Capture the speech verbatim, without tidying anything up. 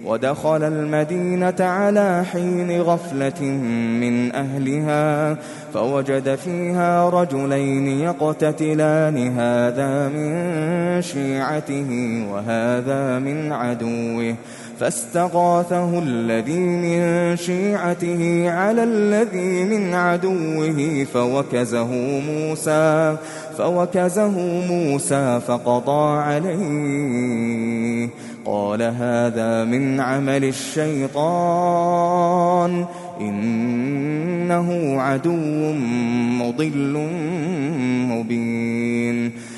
ودخل المدينة على حين غفلة من أهلها فوجد فيها رجلين يقتتلان هذا من شيعته وهذا من عدوه فاستغاثه الذي من شيعته على الذي من عدوه فوكزه موسى فوكزه موسى فقضى عليه قال هذا من عمل الشيطان إنه عدو مضل مبين